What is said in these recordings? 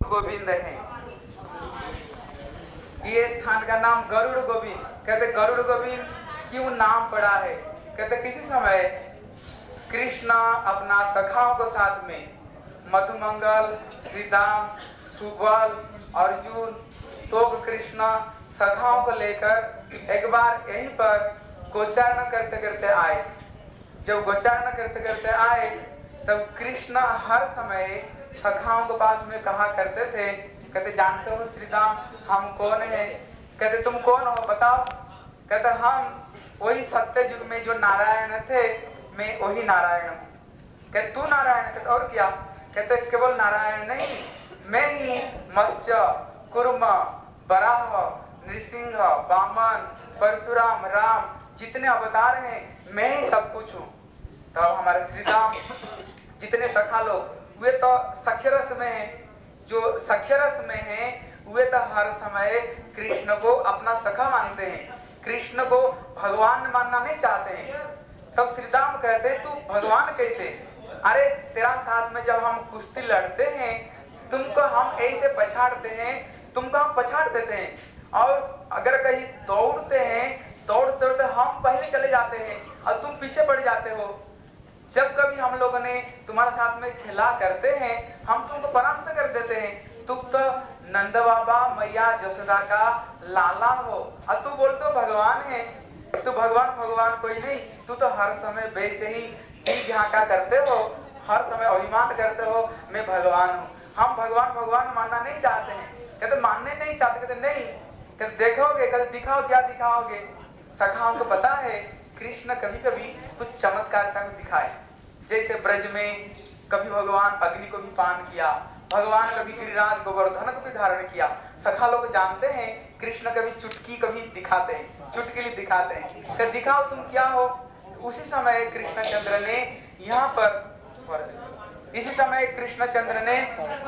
गोविंद हैं। ये स्थान का नाम गरुड़ गोविंद। कहते गरुड़ गोविंद क्यों नाम पड़ा है? कहते किसी समय कृष्ण अपना सखाओं को साथ में मधुमंगल, श्रीदाम, सुबल, अर्जुन, स्तोक कृष्ण सखाओं को लेकर एक बार यहीं पर गोचारण करते करते आए। जब गोचारण करते करते आए तब कृष्ण हर समय सखाओं के पास में कहा करते थे, कहते जानते हो श्रीदाम हम कौन है? कहते तुम कौन हो बताओ? कहते हम वही सत्य युग में जो नारायण थे, मैं वही नारायण हूँ। कहते तू नारायण? कहते और क्या? कहते केवल नारायण नहीं, मैं ही मत्स्य, कूर्म, वराह, नृसिंह, वामन, परशुराम, राम जितने अवतार हैं मैं ही सब कुछ हूँ। तो हमारे श्रीराम जितने सखा लोग वे तो सख्यरस में हैं, जो सख्यरस में हैं वे तो हर समय कृष्ण को अपना सखा मानते हैं, कृष्ण को भगवान मानना नहीं चाहते हैं। तब श्रीराम कहते तू भगवान कैसे? अरे तेरा साथ में जब हम कुश्ती लड़ते हैं तुमको हम ऐसे पछाड़ते हैं, तुमको हम पछाड़ देते हैं, और अगर कहीं दौड़ते हैं दौड़ते दौड़ते हम पहले चले जाते हैं और तुम पीछे पड़ जाते हो। जब कभी हम लोगों ने तुम्हारे साथ में खेला करते हैं हम तुमको परास्त कर देते हैं। तुम तो नंद बाबा मैया जसोदा का लाला हो और तू बोलते हो भगवान है। तू भगवान भगवान कोई नहीं, तू तो हर समय वैसे ही दिल झांका करते हो, हर समय अभिमान करते हो मैं भगवान हूँ। हम भगवान भगवान मानना नहीं चाहते हैं। कहते मानने नहीं चाहते। कहते नहीं। कहते देखोगे? कहते दिखाओ, क्या दिखाओगे? सखाओं को पता है कृष्ण कभी कभी कुछ चमत्कारिता को दिखाए। जैसे ब्रज में कभी भगवान अग्नि को भी पान किया, भगवान कभी गिरिराज गोवर्धन को भी धारण किया। सखा लोग जानते हैं कृष्ण कभी चुटकी कभी दिखाते हैं, चुटकी दिखाते हैं। तो दिखाओ तुम क्या हो। उसी समय कृष्णचंद्र ने यहाँ पर इसी समय कृष्णचंद्र ने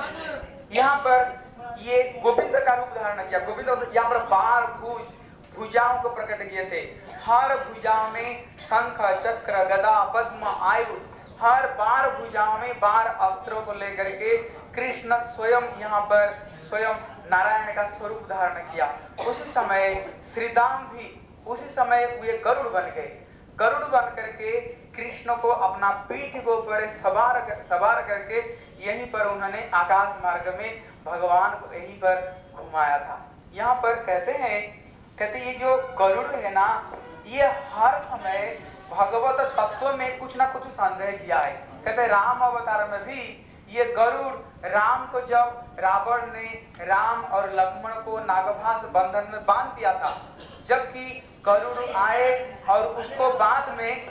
यहाँ पर ये गोविंद का रूप धारण किया। गोविंद यहाँ पर बार भुजाओं को प्रकट किए थे। हर भुजाओं में शंख, चक्र, गदा, पद्म, आयुध, हर बार भुजाओं में बार अस्त्रों को लेकर के कृष्ण स्वयं यहाँ पर स्वयं नारायण का स्वरूप धारण किया। उसी समय श्रीदाम भी उसी समय वे गरुड़ बन गए। गरुड़ बन करके कृष्ण को अपना पीठ के ऊपर सवार करके यहीं पर उन्होंने आकाश मार्ग में भगवान को यहीं पर घुमाया था। यहाँ पर कहते ये जो गरुड़ है ना, ये हर समय भगवत तत्व में कुछ ना कुछ संदेह किया है। कहते राम अवतार में भी ये गरुड़ राम को जब रावण ने राम और लक्ष्मण को नागभास बंधन में बांध दिया था, जबकि गरुड़ आए और उसको बाद में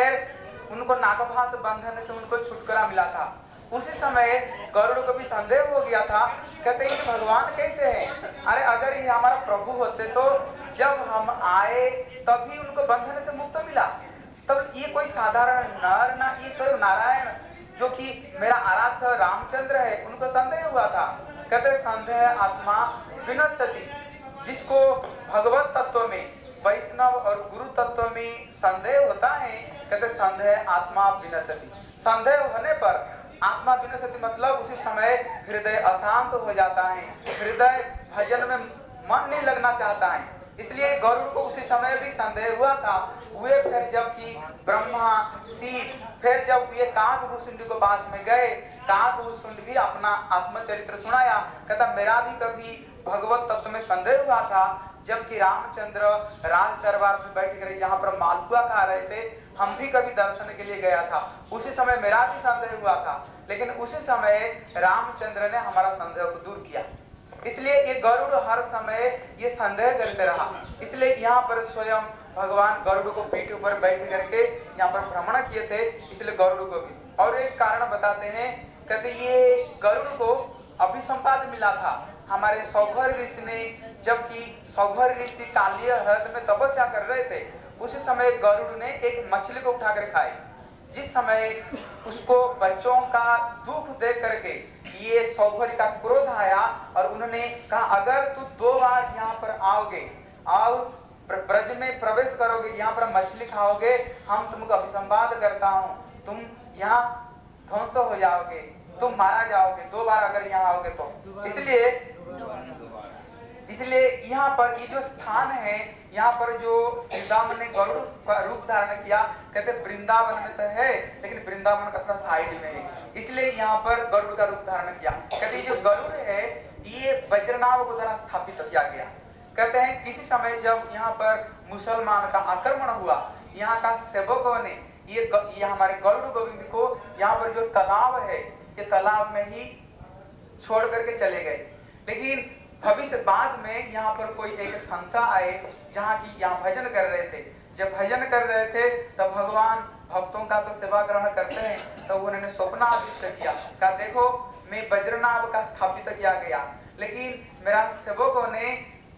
फिर उनको नागभास बंधन से उनको छुटकारा मिला था। उसी समय गरुड़ को भी संदेह हो गया था, कहते ये भगवान कैसे हैं? अरे अगर ये हमारा प्रभु होते तो जब हम आए तभी उनको बंधन से मुक्त मिला। तब ये कोई साधारण नर ना ईश्वर नारायण जो कि मेरा आराध्य रामचंद्र है, उनको संदेह हुआ था। कहते संदेह आत्मा विनश्यति, जिसको भगवत तत्व में वैष्णव और गुरु तत्व में संदेह होता है, कहते संदेह आत्मा विनश्यति। संदेह होने पर आत्मा विनश्यति मतलब उसी समय हृदय अशांत हो जाता है, हृदय भजन में मन नहीं लगना चाहता है। इसलिए गरुड़ को उसी समय भी संदेह हुआ था। वे फिर जब कि ब्रह्मा शिव फिर जब ये काकभूषुंड के पास में गए, काकभूषुंड भी अपना आत्मचरित्र सुनाया। कहता मेरा भी कभी भगवत तत्व में संदेह हुआ था, जबकि रामचंद्र राज दरबार में बैठ कर जहाँ पर मालपुआ खा रहे थे, हम भी कभी दर्शन के लिए गया था। उसी समय मेरा भी संदेह हुआ था, लेकिन उसी समय रामचंद्र ने हमारा संदेह को दूर किया। इसलिए ये गरुड़ हर समय ये संदेह करते रहा। इसलिए यहाँ पर स्वयं भगवान गरुड़ को पीठ ऊपर बैठ करके यहाँ पर भ्रमण किए थे, इसलिए गरुड़ को भी। और एक कारण बताते हैं, कहते ये गरुड़ को अभिसंपाद मिला था हमारे सौभर ऋषि ने, जबकि सौभर ऋषि कालिय ह्रद में तपस्या कर रहे थे। उसी समय गरुड़ ने एक मछली को उठाकर खाई। जिस समय उसको बच्चों का दुख देख करके ये सौभरी का क्रोध आया और उन्होंने कहा अगर तू 2 बार यहाँ पर आओगे और ब्रज में प्रवेश करोगे, यहाँ पर मछली खाओगे, हम तुमको अभिसंवाद करता हूँ, तुम यहाँ ध्वंस हो जाओगे। तुम मारा जाओगे 2 बार अगर यहाँ आओगे तो। इसलिए यहाँ पर ये जो स्थान है, यहाँ पर जो श्री राम ने गरुड़ का रूप धारण किया, कहते वृंदावन में तो है लेकिन वृंदावन का थोड़ा साइड में है, इसलिए यहाँ पर गरुड़ का रूप धारण किया। कहते जो गरुड़ है ये वज्रनाभ को द्वारा स्थापित किया गया। कहते हैं किसी समय जब यहाँ पर मुसलमान का आक्रमण हुआ, यहाँ का सेवकों ने ये हमारे गरुड़ गोविंद को यहाँ पर जो तालाब है, ये तालाब में ही छोड़ करके चले गए। लेकिन भविष्य बाद में यहाँ पर कोई एक संता आए जहाँ की यहाँ भजन कर रहे थे। जब भजन कर रहे थे तब भगवान भक्तों का तो सेवा ग्रहण करते हैं, तो उन्होंने स्वप्नादिष्ट किया, कहा देखो मैं वज्रनाभ का स्थापित किया गया, लेकिन मेरा सेवकों ने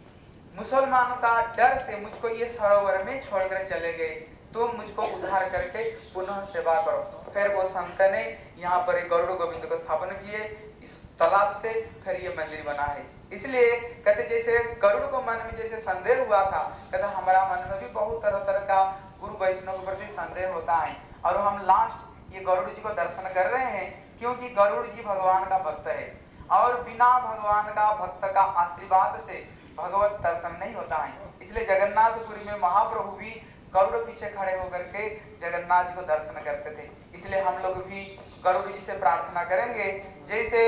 मुसलमानों का डर से मुझको ये सरोवर में छोड़कर चले गए, तुम मुझको उद्धार करके पुनः सेवा करो। फिर वो संत ने यहाँ पर गरुड़ गोविंद को स्थापन किए इस तालाब से, फिर ये मंदिर बना है। इसलिए कहते जैसे गरुड़ को मन में जैसे संदेह हुआ था, कहते हमारा मन में भी बहुत तरह तरह का गुरु वैष्णव के प्रति संदेह होता है, और हम लास्ट ये गरुड़ जी को दर्शन कर रहे हैं क्योंकि गरुड़ जी भगवान का भक्त है, और बिना भगवान का भक्त का आशीर्वाद से भगवत दर्शन नहीं होता है। इसलिए जगन्नाथपुरी में महाप्रभु भी गरुड़ पीछे खड़े होकर के जगन्नाथ जी को दर्शन करते थे। इसलिए हम लोग भी गरुड़ जी से प्रार्थना करेंगे, जैसे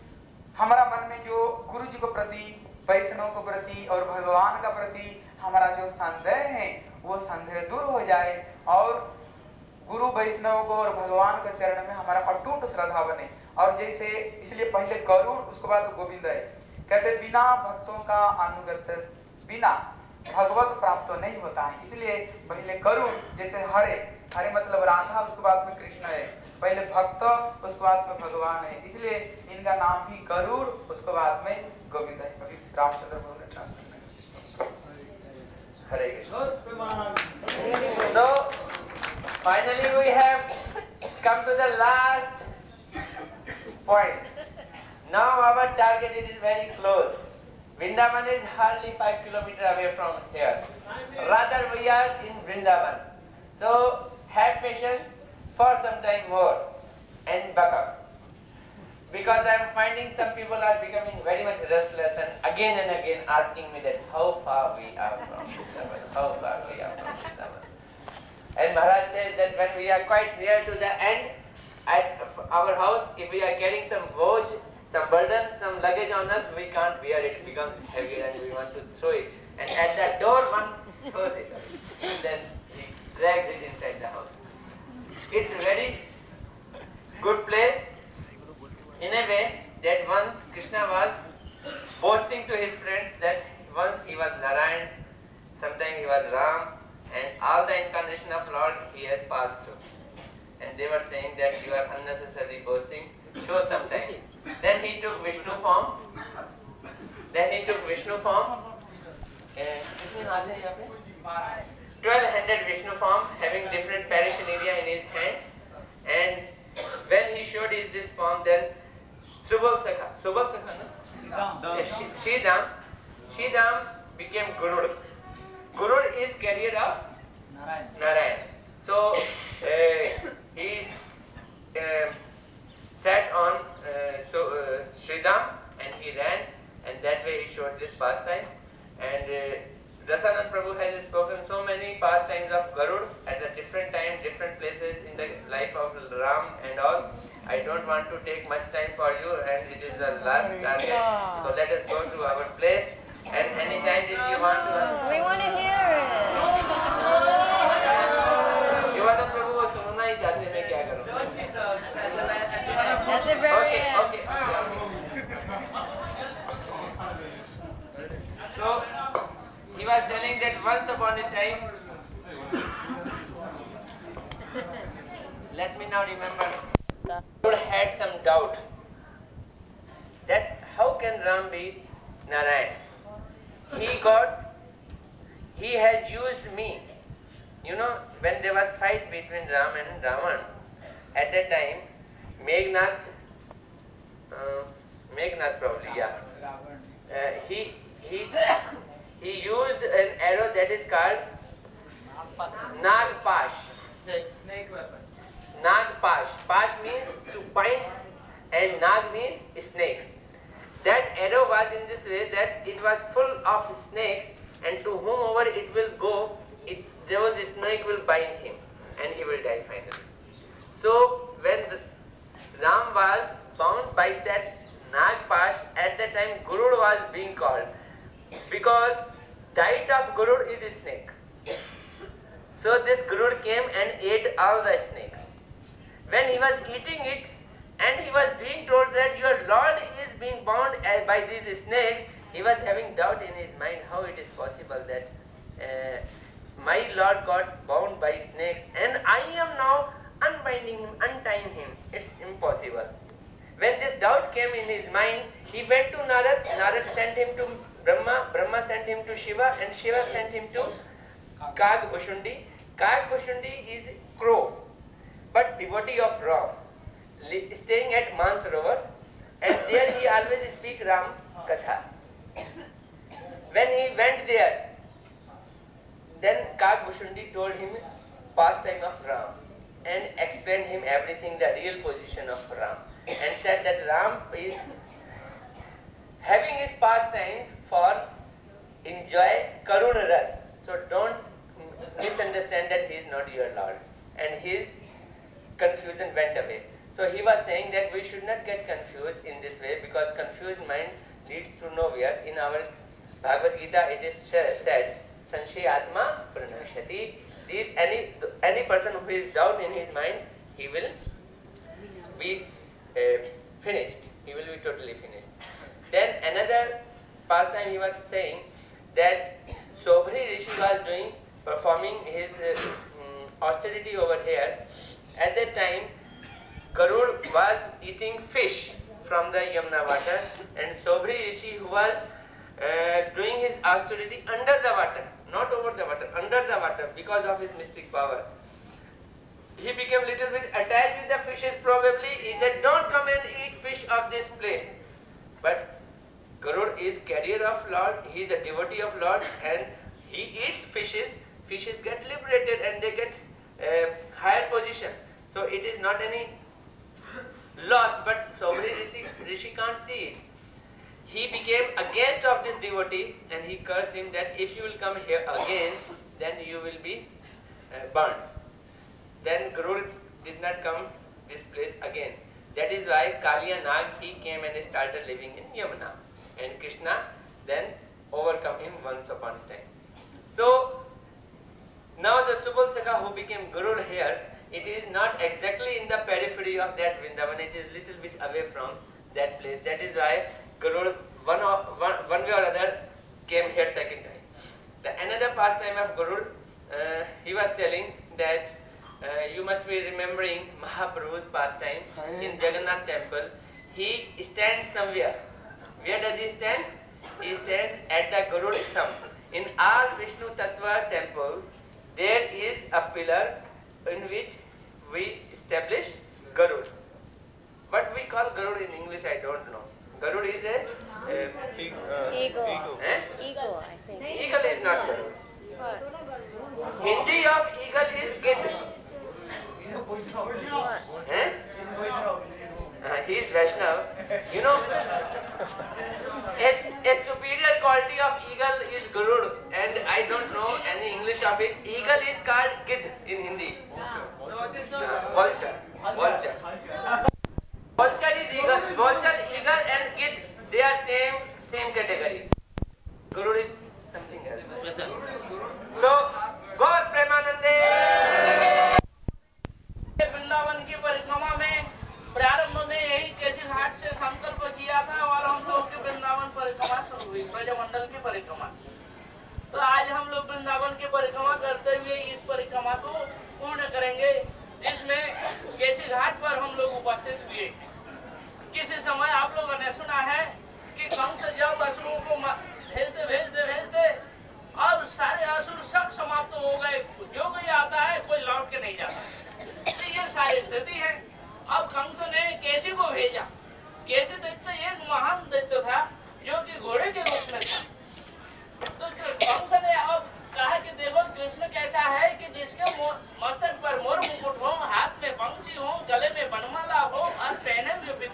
हमारा मन में जो गुरु जी को प्रति, वैष्णव को प्रति और भगवान का प्रति हमारा जो संदेह है वो संदेह दूर हो जाए, और गुरु वैष्णव को और भगवान के चरण में हमारा अटूट श्रद्धा बने। और जैसे इसलिए पहले गरुड़ उसके बाद गोविंद है। कहते बिना भक्तों का अनुगत्य बिना भगवत प्राप्त नहीं होता है। इसलिए पहले गरुड़, जैसे हरे, हरे मतलब राधा, उसके बाद में कृष्ण है, पहले भक्त उसके बाद में भगवान है, इसलिए इनका नाम भी गरुड़ उसके बाद में गोविंद है। अभी रामचंद्र प्रभु ने ट्रांसलेट किया। हरे Krishna. So finally we have come to the last point. Now our target is very close. Vrindavan is hardly 5 kilometers away from here. Rather we are in Vrindavan. So have patience for some time more and buck up. Because I am finding some people are becoming very much restless and again asking me that how far we are from Vrindavan, how far we are from Vrindavan. And Maharaj says that when we are quite near to the end, at our house, if we are carrying some boz, some burden, some luggage on us, we can't bear it, it becomes heavy and we want to throw it. And at the door, one throws it. And then he drags it inside the house. It's a very good place in a way that once Krishna was boasting to his friends that once he was Narayan, sometime he was Ram, and all the incarnation of Lord he has passed through. And they were saying that you are unnecessarily boasting, show some time. Then he took Vishnu form. 12-handed Vishnu form, having different paraphernalia in his hands. And when he showed this form, then Subal Sakha, no? Shridam became Gurud. Gurud is carrier of Narayan. So he sat on Shridam and he ran, and that way he showed this pastime. And Rasanand Prabhu has spoken so many pastimes of Garud at a different time, different places in the life of Ram and all. I don't want to take much time for you, and it is the last target. So let us go to our place, and anytime if you want to... We want to hear it. Shivanand Prabhu को सुनना ही चाहते, मैं क्या करूँ? That's the very end. Okay. So he was telling that once upon a time, let me now remember, Lord had some doubt that how can Ram be Narayan? He has used me. You know, when there was fight between Ram and Ravan, at that time, Meghnath probably, yeah. He used an arrow that is called Nagpash. Snake weapon. Nagpash. Pash means to point and Nag means snake. That arrow was in this way that it was full of snakes, and to whomever it will go, those snake will bind him and he will die finally. So when Ram was bound by that Nagpash, at that time Gurud was being called, because diet of Gurud is a snake. So this Gurud came and ate all the snakes. When he was eating it, and he was being told that your Lord is being bound by these snakes, he was having doubt in his mind how it is possible that my Lord got bound by snakes and I am now unbinding him, untying him. It's impossible. When this doubt came in his mind, he went to Narad. Narad sent him to Brahma. Brahma sent him to Shiva, and Shiva sent him to Kag Bhushundi. Kag Bhushundi is crow, but devotee of Ram, staying at Mansarovar, and there he always speak Ram Katha. When he went there, then Kag Bhushundi told him pastime of Ram and explained him everything, the real position of Ram, and said that Ram is having his pastimes for enjoy Karuna Ras. So don't misunderstand that he is not your Lord. And his confusion went away. So he was saying that we should not get confused in this way, because confused mind leads to nowhere. In our Bhagavad Gita it is said, Sanshay Atma Pranashati. Any person who is doubt in his mind, he will be finished. He will be totally finished. Then another pastime he was saying that Sobhri Rishi was performing his austerity over here. At that time, Garud was eating fish from the Yamuna water, and Sobhri Rishi, who was doing his austerity under the water, not over the water, under the water, because of his mystic power, he became little bit attached with the fishes probably. He said, don't come and eat fish of this place. But Garud is carrier of Lord, he is a devotee of Lord, and he eats fishes. Fishes get liberated and they get higher position. So it is not any loss, but Sobhri Rishi can't see it. He became a guest of this devotee and he cursed him that if you will come here again, then you will be burned. Then Garud did not come this place again. That is why Kaliya Nag, he came and started living in Yamuna. And Krishna then overcome him once upon a time. So now the Subal Sakha who became Garud here, it is not exactly in the periphery of that Vrindavan, it is little bit away from that place. That is why Garud one way or other came here second time. The another pastime of Garud, he was telling that you must be remembering Mahaprabhu's pastime in Jagannath temple. He stands somewhere. Where does he stand? He stands at the Garud thumb. In all Vishnu Tattva temples, there is a pillar in which we establish Garud. What we call Garud in English, I don't know. Garud is a Eagle. Eh? Eagle, I think. Eagle is not Garud. What? Hindi of eagle is Gid. What? Eh? He is Vaishnav. You know, a superior quality of eagle is Garud, and I don't know any English of it. Eagle is called Gid in Hindi. Vulture. Vulture. Vulture is eagle. Vulture, eagle and Gid, they are same category. Garud is something else. So, Gaur Premanande. Vrindavan की परिक्रमा में प्रारंभ में यही केसी घाट से संकल्प किया था और हम लोग की वृंदावन परिक्रमा शुरू हुई, ब्रजमंडल की परिक्रमा। तो आज हम लोग वृंदावन की परिक्रमा कर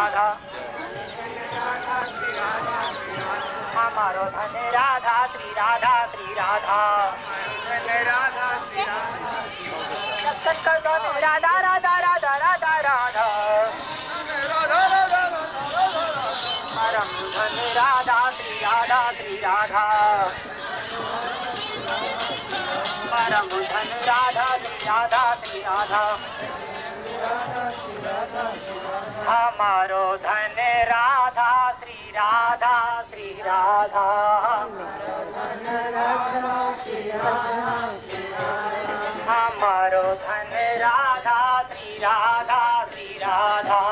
राधा हमारो धन राधा श्री राधा श्री राधा राधा राधा राधा राधा राधा परम धन राधा श्री राधा श्री राधा परम धन राधा श्री राधा श्री राधा हमारो धन राधा श्री राधा श्री राधा हमारो धन राधा श्री राधा श्री राधा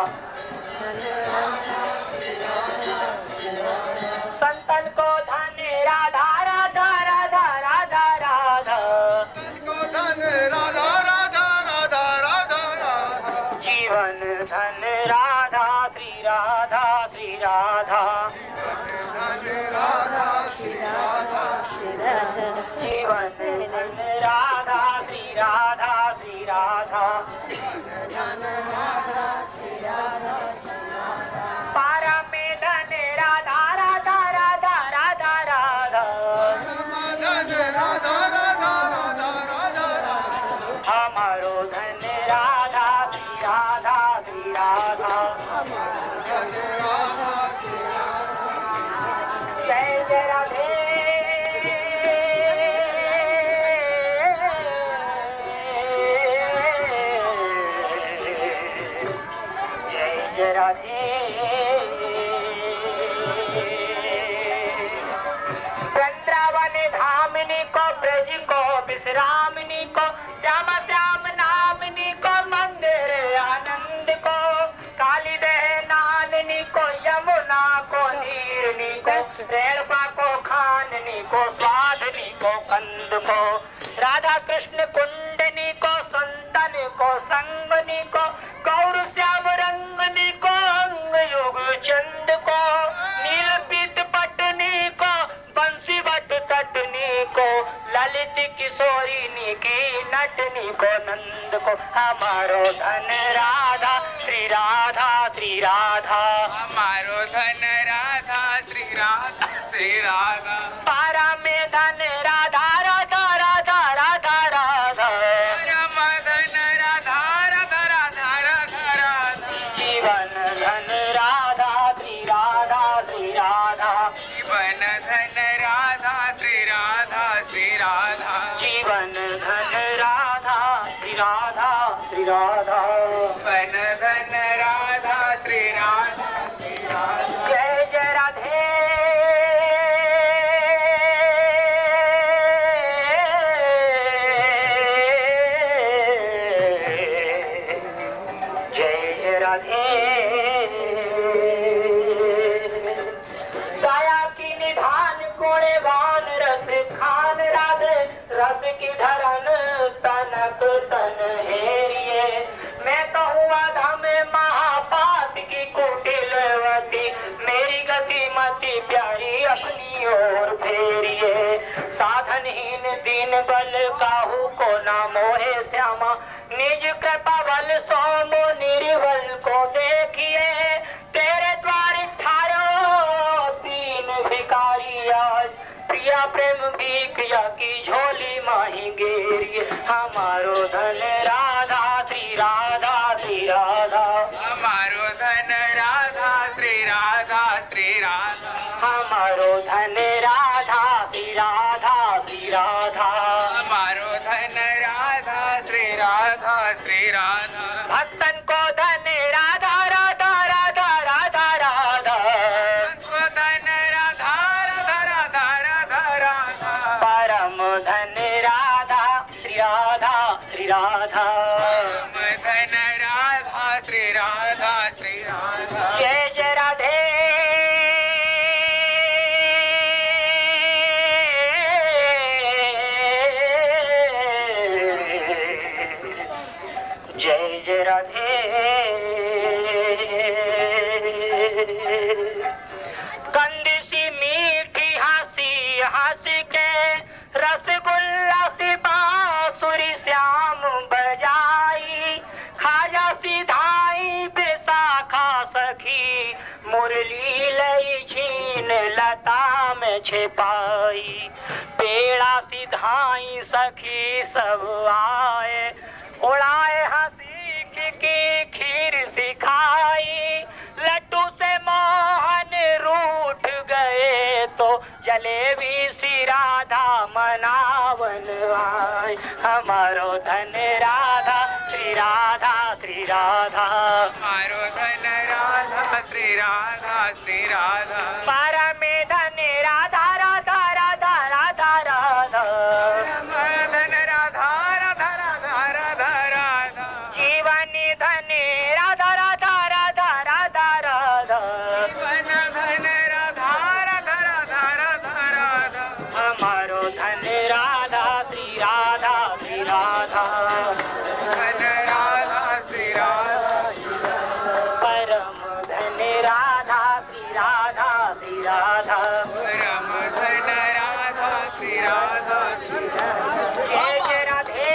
संतन को धन राधा राधा राधा राधा राधा जीवन धन राधा श्री राधा श्री राधा जीवन धन राधा श्री राधा श्री राधा पारा में धन राधा राधा राधा राधा राधा हमारो धन राधा श्री राधा श्री राधा जय जय राधे जय जय राधे वृंदावन धामनी को ब्रज को विश्रामनी को श्याम श्याम नामनी को मंदिर आनंद को काली दह नाननी को यमुना को नीरनी को रेणुका को खाननी को स्वाधनी को कंद को राधा कृष्ण कुंडनी को संतन को संगनी को गौर श्याम रंगनी को अंग युग चंद को नील पीत पटनी को बंसी भट्ट तटनी को ललित किशोरिनी की नटनी को नंद को हमारो धन राधा श्री राधा श्री राधा हमारो धन राधा श्री राधा श्री राधा पारा में धन राधा राधा राधा राधा राधा परम धन राधा राधा राधा राधा राधा जीवन धन राधा श्री राधा श्री राधा जीवन धन राधा श्री राधा श्री राधा जीवन धन राधा श्री राधा श्री राधा जीवन धन राधा श्री राधा श्री राधा जय जय राधे जय जय राधे दया की निधान गुणवान रस खान राधे रस की धरन तनक तन हेरिए मैं कहूँ आधा में महापात की कुटिलवती मेरी गति मति प्यारी अपनी ओर फेरिए साधनहीन दीन बल काहू को ना मोहे श्यामा निज कृपा बल सोमो निर्बल को देखिए तेरे द्वार ठारो दीन भिकारी आज प्रिया प्रेम भीखिया की झोली माही गेरिए हमारो धन राधा श्री राधा श्री राधा हमारो धन राधा श्री राधा श्री राधा हमारो धन राधा श्री राधा श्री राधा हमारो धन राधा श्री राधा श्री राधा भक्तन को धन राधा राधा राधा राधा राधा धन राधा राधा राधा राधा राधा परम धन राधा श्री राधा श्री राधा धन राधा श्री राधा श्री राधा जय जय राधे जय जय राधे कंदिसी मीठी हंसी हंस के रसगुल्ला सी बांसुरी श्याम बजाई खाजा सी धाई बेसाखा में छिपाई। पेड़ा सिधाई सखी सब आए, उड़ाए हंसी की खीर सिखाई। लड्डू से मोहन रूठ गए तो जलेबी सी राधा मनावन आए। हमारो धन राधा श्री राधा श्री राधा, हमारो धन राधा श्री राधा श्री राधा। परम धन राधा राधा राधा राधा राधा, धन राधा राधा राधा राधा राधा। जीवनी धन राधा राधा राधा राधा राधा, जीवन धन राधा राधा राधा राधा राधा। हमारो धन राधा श्री राधा श्री राधा, धन राधा श्री राधा। परम धन राधा श्री राधा श्री राधा, परम धन राधा श्री राधा श्री राधा। जय जय राधे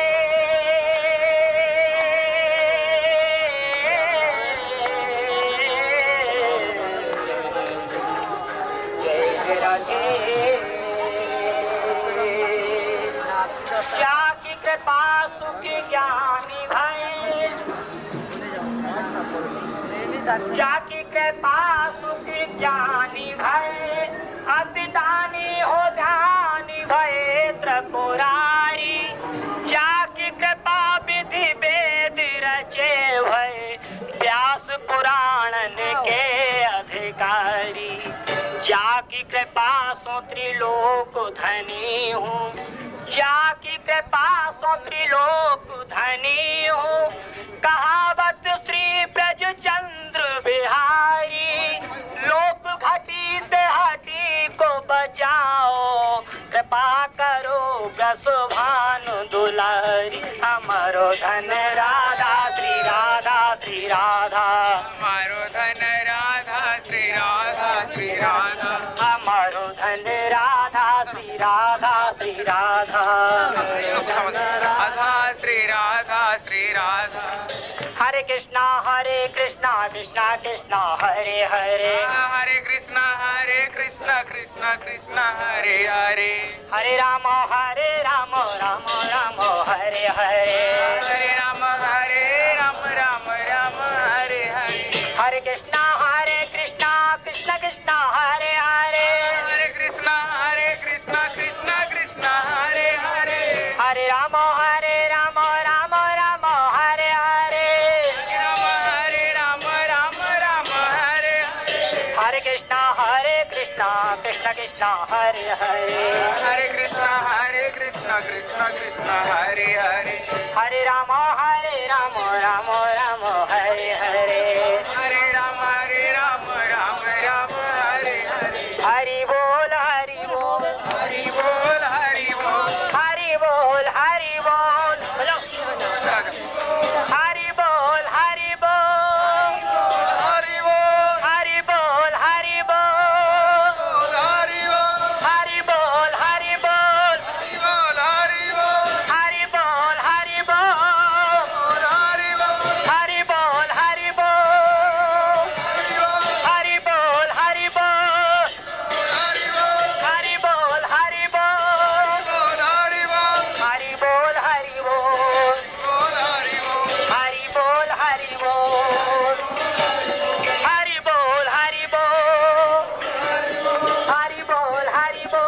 जय जय राधे। जाकी कृपा सुखी ज्ञानी भय, जाकी कृपा सुखी ज्ञानी भय। अति दानी हो ध्यानी भय त्रिपुरारी, जाकी कृपा विधि वेद रचे भय। व्यास पुराणन के अधिकारी, जाकी कृपा सो त्रिलोक धनी हूँ, जाकी कृपा सो त्रिलोक धनी हूँ। कहावत श्री ब्रज चंद्र बिहारी, लोक घटी देहाती को बचाओ। कृपा करो ब्रस भानु दुलारी, हमारो धन राधा श्री राधा श्री राधा। हमारो धन राधा श्री राधा श्री राधा। हमारो धन राधा श्री राधा श्री राधा, राधा श्री राधा श्री राधा। हरे कृष्णा कृष्णा कृष्णा हरे हरे, हरे कृष्णा कृष्ण कृष्ण हरे हरे। हरे राम राम राम हरे हरे, हरे राम राम राम हरे हरे। हरे कृष्णा कृष्ण कृष्ण हरे हरे, हरे कृष्णा कृष्ण कृष्ण हरे हरे। हरे राम राम राम हरे हरे, राम राम हरे हरे। हरे कृष्णा कृष्ण कृष्ण हरे हरे, हरे कृष्ण कृष्ण कृष्ण हरे हरे। हरे राम राम राम हरे हरे, हरे राम राम हरे हरे। हरि बोल हरि बोल हरि बोल हरि बोल। हरि बोल हरि बोल, बोलो हरि बोल हरि बोल, हरि बोल हरि बोल हरि बोल, हरि बोल। हरि बोल हरि बोल, हरि बोल हरि बोल। हरि बोल हरि बोल, हरि बोल हरि हरि बोल। बोल हरि बोल, हरि बोल हरि बोल हरि बोल, हरि बोल। हरि बोल हरि बोल, हरि बोल हरि बोल। हरि बोल हरि बोल,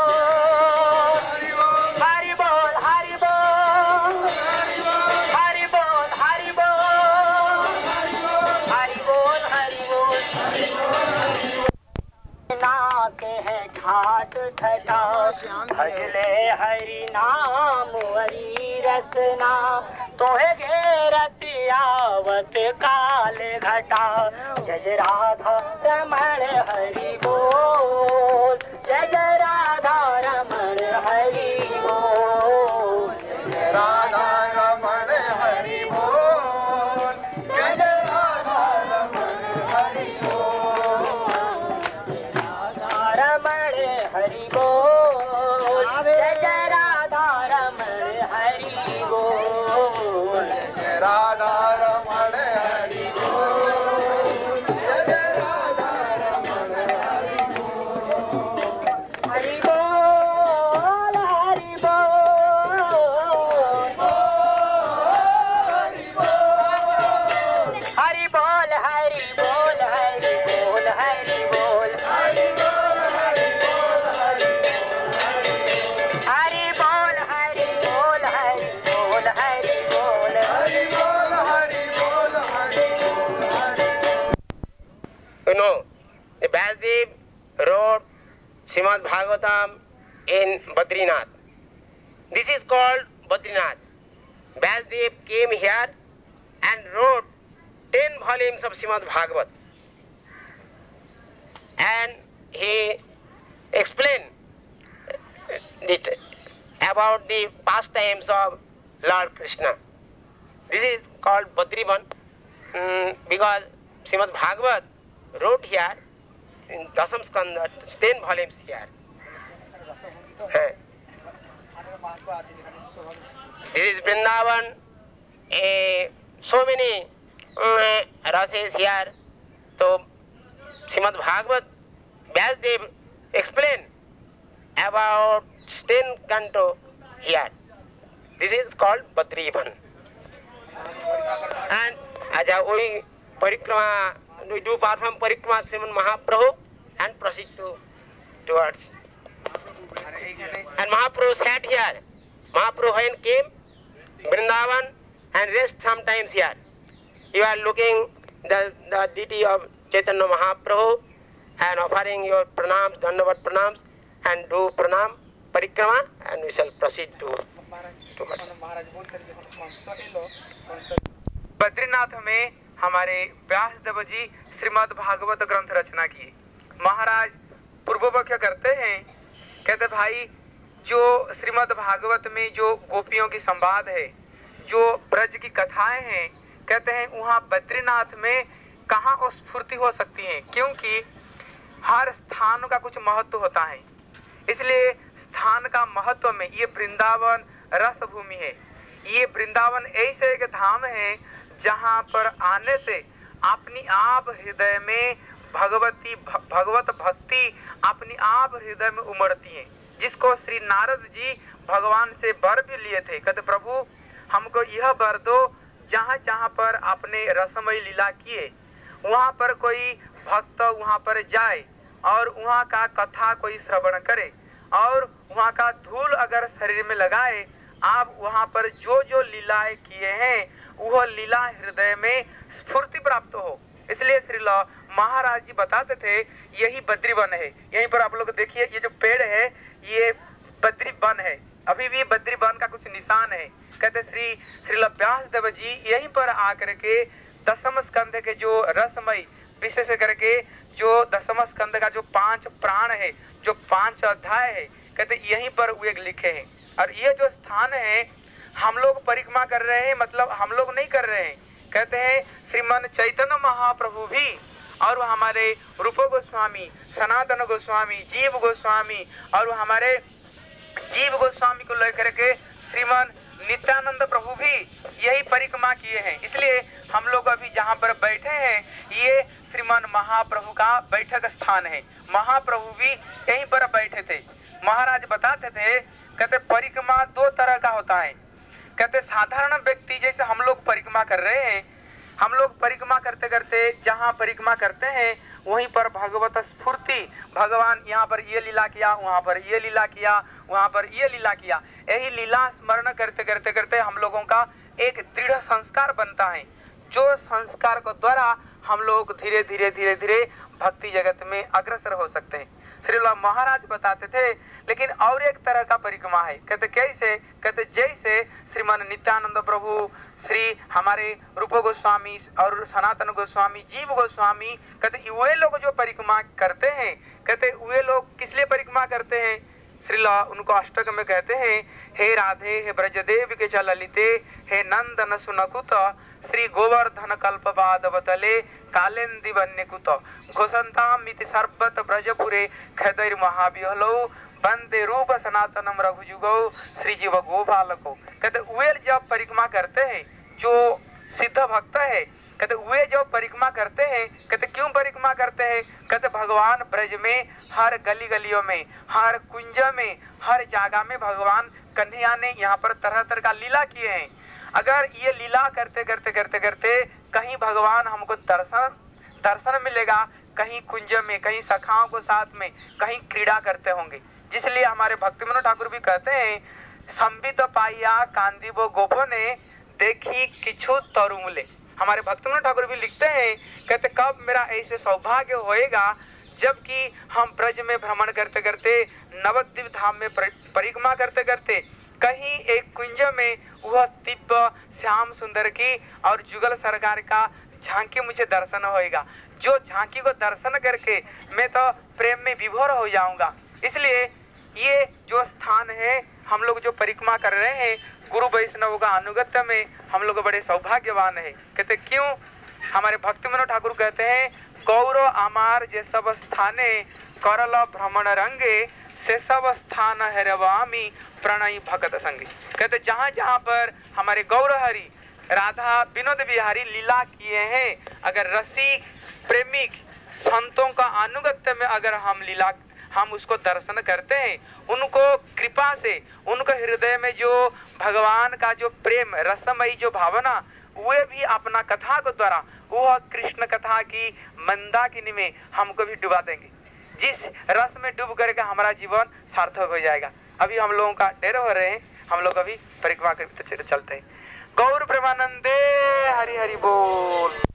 हरि बोल हरि बोल, हरि बोल हरि बोल, हरि बोल हरि बोल, हरि बोल। नाके है घाट घटा, भजले हरि नाम हरि रसना। तोहे घेरत आवत काल घटा, जय जय राधा रमण हरि बोल, जय जय राधा रमण हरि बोल, जय राधा रमण हरि बोल। जय जय राधा रमण हरि बोल। रमण हरि बोल, जय जय राधा रमण हरि बोल, जय राधा रमण हरि बोल। जय जय राधा रमण हरि बोल। Hari Srimad Bhagavatam in Badrinath. This is called Badrinath. Vyasdev came here and wrote 10 volumes of Srimad Bhagavat. And he explained about the pastimes of Lord Krishna. This is called Badrivan because Srimad Bhagavat wrote here in Dasam Skanda, 10 volumes here. This is Vrindavan, so many rases here. So Srimad Bhagavat, Vyasdev explained about 10 canto here. This is called Badrivan. And we parikrama, we do perform parikrama Srimad Mahaprabhu and proceed towards. And Mahaprabhu sat here. Mahaprabhu when came, Vrindavan and rest sometimes here. You are looking the deity of Chaitanya Mahaprabhu and offering your pranams, dandavat pranams, and do pranam, parikrama, and we shall proceed towards. Badrinath में हमारे व्यासदेव जी श्रीमद् भागवत ग्रंथ रचना किए। महाराज पूर्वपक्ष करते हैं, कहते भाई जो श्रीमद् भागवत में जो गोपियों की संवाद है, जो ब्रज की कथाएं हैं, कहते हैं वहाँ बद्रीनाथ में कहाँ स्फूर्ति हो सकती है, क्योंकि हर स्थान का कुछ महत्व होता है। इसलिए स्थान का महत्व में ये वृंदावन रस भूमि है। ये वृंदावन ऐसे एक धाम है जहाँ पर आने से अपनी आप हृदय में भगवत भक्ति अपनी आप हृदय में उमड़ती है, जिसको श्री नारद जी भगवान से वर भी लिए थे। कहते प्रभु हमको यह वर दो, जहाँ जहाँ पर आपने रसमयी लीला किए वहाँ पर कोई भक्त वहाँ पर जाए और वहाँ का कथा कोई श्रवण करे और वहाँ का धूल अगर शरीर में लगाए, आप वहाँ पर जो जो लीलाएं किए हैं वह लीला हृदय में स्फूर्ति प्राप्त हो। इसलिए श्रील महाराज जी बताते थे यही बद्री वन है। यहीं पर आप लोग देखिए, ये जो पेड़ है ये बद्री वन है, अभी भी बद्री वन का कुछ निशान है। कहते श्रील व्यासदेव जी यहीं पर आकर के दसम स्कंद के जो रसमयी विशेष करके जो दसम स्कंद का जो 5 प्राण है, जो 5 अध्याय है, कहते यहीं पर वे लिखे हैं। और ये जो स्थान है हम लोग परिक्रमा कर रहे हैं, मतलब हम लोग नहीं कर रहे हैं। कहते हैं श्रीमन चैतन्य महाप्रभु भी और हमारे रूप गोस्वामी, सनातन गोस्वामी, जीव गोस्वामी और हमारे जीव गोस्वामी को लेकर के श्रीमन नित्यानंद प्रभु भी यही परिक्रमा किए हैं। इसलिए हम लोग अभी जहाँ पर बैठे हैं ये श्रीमन महाप्रभु का बैठक स्थान है। महाप्रभु भी यहीं पर बैठे थे। महाराज बताते थे, कहते परिक्रमा 2 तरह का होता है। कहते साधारण व्यक्ति जैसे हम लोग परिक्रमा कर रहे हैं, हम लोग परिक्रमा करते करते जहाँ परिक्रमा करते हैं वहीं पर भगवत स्फूर्ति, भगवान यहाँ पर ये लीला किया, वहाँ पर ये लीला किया, वहाँ पर ये लीला किया, यही लीला स्मरण करते करते करते हम लोगों का एक दृढ़ संस्कार बनता है, जो संस्कार को द्वारा हम लोग धीरे धीरे धीरे धीरे भक्ति जगत में अग्रसर हो सकते हैं। श्री महाराज बताते थे लेकिन और एक तरह का परिक्रमा है। कहते कैसे? कहते जैसे श्रीमान नित्यानंद प्रभु, श्री हमारे रूप गोस्वामी और सनातन गोस्वामी, जीव गोस्वामी, कहते वे लोग जो परिक्रमा करते हैं, कहते वे लोग किस लिए परिक्रमा करते हैं? श्रीला उनको अष्टक में कहते हैं, हे राधे हे ब्रजदेव के च ललिते, हे नंदन सुनकुत, श्री गोवर्धन कल्पवादवतले कालेंदी वन्यकुत, घोषंताम मिति सर्वत ब्रजपुरे खदैर महाविहलो, वंदे रूप सनातनम रघुजुगो, श्री जीव गोपालको। कहते वे जब परिक्रमा करते हैं जो सिद्ध भक्त है, कहते वे जो परिक्रमा करते हैं, कहते क्यों परिक्रमा करते हैं? कहते भगवान ब्रज में हर गली गलियों में, हर कुंज में, हर जगह में भगवान कन्हैया ने यहाँ पर तरह तरह का लीला किए हैं। अगर ये लीला करते करते करते करते कहीं भगवान हमको दर्शन मिलेगा, कहीं कुंज में, कहीं सखाओं को साथ में, कहीं क्रीड़ा करते होंगे। जिसलिए हमारे भक्तिविनोद ठाकुर भी कहते हैं, संबित पाइया कांदीबो गोपो ने देखी किछु तरुमुले। हमारे भक्तिविनोद ठाकुर भी लिखते हैं, कहते कब मेरा ऐसे सौभाग्य होएगा जबकि हम ब्रज में भ्रमण करते करते, नवद्वीप धाम में परिक्रमा करते करते कहीं एक कुंज में वह दिव्य श्याम सुंदर की और जुगल सरकार का झांकी मुझे दर्शन होएगा। जो झांकी को दर्शन करके मैं तो प्रेम में विभोर हो जाऊंगा। इसलिए ये जो स्थान है, हम लोग जो परिक्रमा कर रहे हैं, गुरु वैष्णव का अनुगत्य में हम लोग बड़े सौभाग्यवान है। कहते क्यों? हमारे भक्ति मनोहर ठाकुर कहते हैं, गौरव आमार जे सब स्थाने करल भ्रमण रंगे से सब स्थान हेरवामी प्रणयी भगत संगी। कहते जहां जहां पर हमारे गौरहरि राधा विनोद बिहारी लीला किए हैं, अगर रसिक प्रेमिक संतों का अनुगत्य में अगर हम उसको दर्शन करते हैं, उनको कृपा से उनको हृदय में जो भगवान का जो प्रेम रसमयी जो भावना, वे भी अपना कथा के द्वारा वह कृष्ण कथा की मंदाकिनी में हमको भी डुबा देंगे। जिस रस में डूब करके हमारा जीवन सार्थक हो जाएगा। अभी हम लोगों का डेरे हो रहे हैं, हम लोग अभी परिक्रमा करके चलते हैं। गौर प्रेमानंदे हरि हरि बोल।